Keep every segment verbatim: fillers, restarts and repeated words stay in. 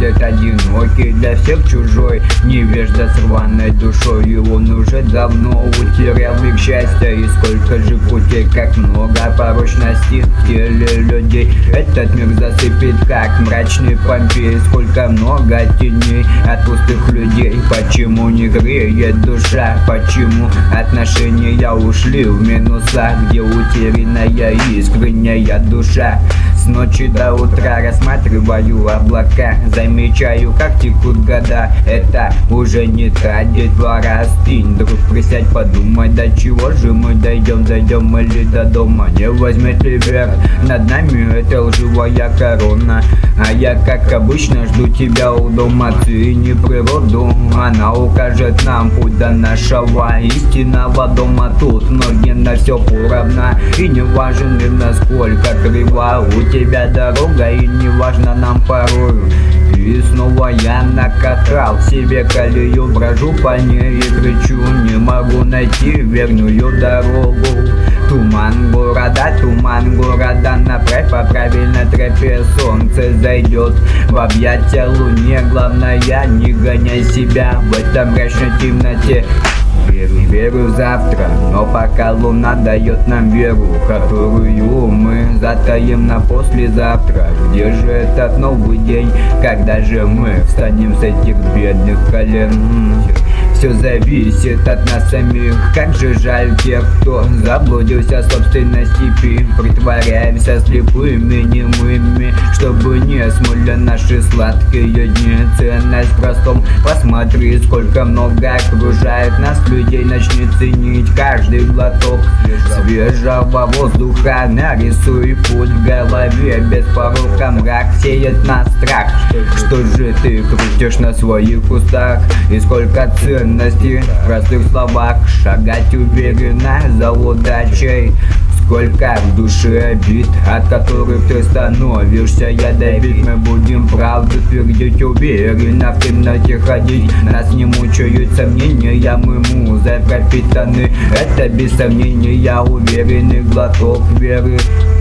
ходит одинокий, для всех чужой, невежда с рваной душой. И он уже давно утерял их счастья. И сколько же путей, как много порочности в теле людей. Этот мир засыпет, как мрачный Помпей. Сколько много теней от пустых людей. Почему не греет душа? Почему отношения ушли в минуса? Где утерянная искренняя душа? С ночи до утра рассматриваю облака, замечаю, как текут года. Это уже не та детвора. Стынь, друг, присядь, подумай, до чего же мы дойдем, дойдем мы ли до дома? Не возьмет ли верх над нами эта лживая корона? А я, как обычно, жду тебя у дома. Ты не природу, она укажет нам путь до нашего истинного дома. Тут ноги на все поровна, и не важен ли насколько крива у тебя дорога, и не важно нам порою. И снова я накатал себе колею, брожу по ней и кричу, не могу найти верную дорогу. Туман города, туман города, направь по правильной тропе, солнце зайдет в объятия луне. Главное, не гоняй себя в этом мрачной темноте. Верю, верю в завтра, но пока луна дает нам веру, которую мы затаим на послезавтра. Где же этот новый день, когда же мы встанем с этих бедных колен? Все зависит от нас самих. Как же жаль тех, кто заблудился в собственной степи. Притворяемся слепыми, немыми, чтобы не смыли наши сладкие дни. Ценность в простом, посмотри, сколько много окружает нас людей. Начни ценить каждый глоток свежего воздуха. Нарисуй путь в голове, без порока мрак сеет нас страх. Что же ты крутишь на своих кустах? И сколько цен в простых словах, шагать уверенно за удачей. Сколько в душе обид, от которых ты становишься ядовит. Мы будем правду твердить уверенно, в темноте ходить. Нас не мучают сомнения, мы музой пропитаны. Это без сомнения уверенный глоток веры.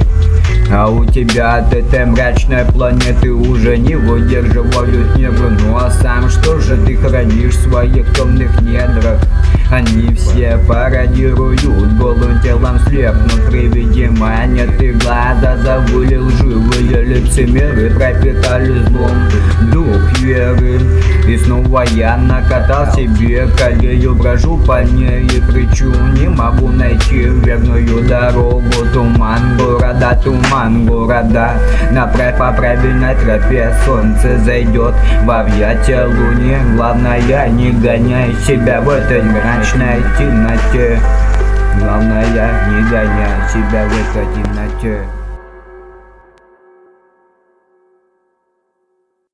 А у тебя от этой мрачной планеты уже не выдерживают нервы. Ну а сам что же ты хранишь в своих темных недрах? Они все пародируют голым телом слепнут при виде монеты. Глаза забыли лживые лицемеры, пропитали злом дух веры. И снова я накатал себе колею, брожу по ней и кричу, не могу найти верную дорогу. Туман города, туман города, направь по правильной тропе, солнце зайдет в объятия луне. Главное, не гоняй себя в этой мрачной темноте. Главное, не гоняй себя в этой темноте.